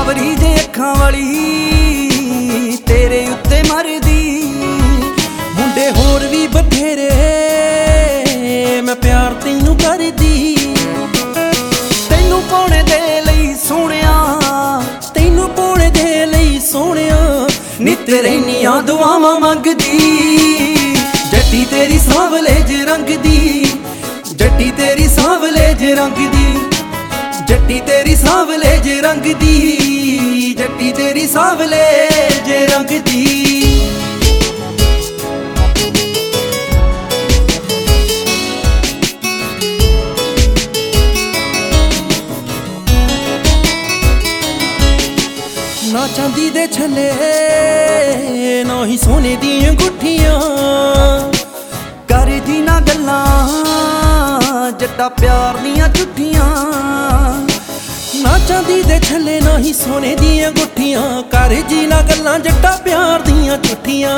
ਸਾਵਰੀ ਜੇ ਅੱਖਾਂ ਵਾਲੀ तेरे उत्ते मरदी। मुंडे होर भी बथेरे मैं प्यार तैनू करदी। तैनू पाने दे लई सोहणिया, तैनू पाने दे लई सोहणिया नित रैनियां दुआवां मंगदी। जट्टी तेरी सांवले जे रंग दी, जट्टी तेरी सांवले जे रंग दी, जट्टी तेरी सांवले जे रंग दी, जट्टी तेरी सांवले जे रंग दी। ना चांदी दे छल्ले ना ही सोने दी अंगूठियां, करदी ना गल्लां जट्टा प्यार दियां झूठियां। ना चांदी दे छल्ले ना ही सोने दियां गुट्ठियां, कर जी ना गल्लां जट्टा प्यार दियां झूठियां।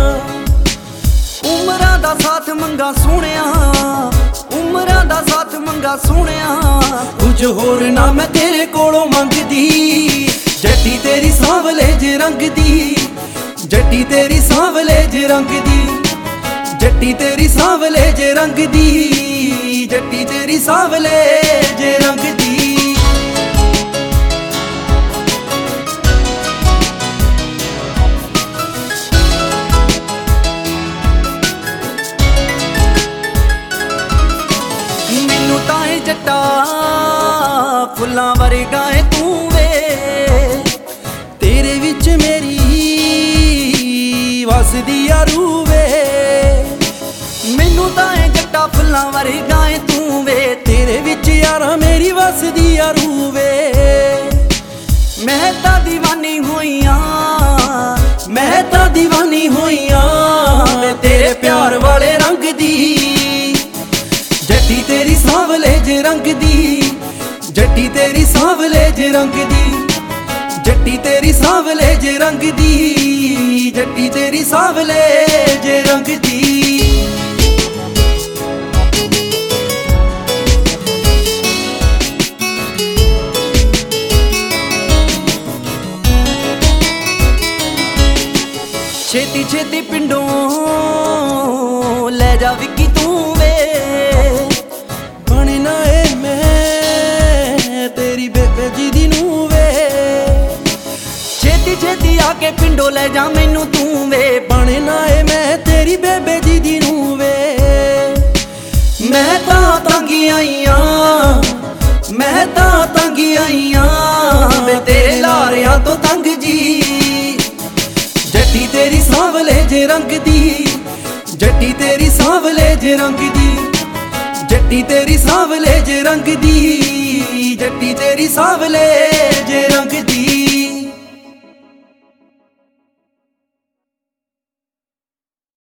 उमरां दा साथ मंगा सोहणिया, उमरां दा साथ मंगा सोहणिया, कुछ होर ना मैं तेरे कोलों मंगदी। जट्टी तेरी सांवले जे रंग दी, जट्टी तेरी सांवले जे रंग दी, जट्टी तेरी सांवले जे रंग दी, जट्टी तेरी सांवले जे रंग दी। मैनू ताए जट्टा फुल्लां वर्गा है तू वे, तेरे विच मेरी वसदी यारू वे। मैनू ताए जट्टा फुल्लां वर्गा है तू वे, तेरे विच यारा मेरी वसदी यारू वे। मैं तां दीवानी होईयां, मैं तां दीवानी होईयां तेरे प्यार वाले रंग दी। जट्टी तेरी सांवले जे रंग दी, जट्टी तेरी सांवले जे रंग दी, जट्टी तेरी सांवले जे रंग दी, जट्टी तेरी सांवले जे रंग दी। छेती छेती पिंडों लै जा विक्की तू वे, बनना है मैं तेरी बेबे जी दी नूं वे। छेती छेती आके पिंडों लै जा मैनू तू वे, बनना है मैं तेरी बेबे जी दी नूं वे। मैं तां तंगी आईयां, मैं तां तंगी आईयां मैं तेरे लारियां तो तंग जी। जट्टी तेरी सांवले जे रंग दी, जट्टी तेरी सांवले जे रंग दी, जट्टी तेरी सांवले जे रंग दी, जट्टी तेरी सांवले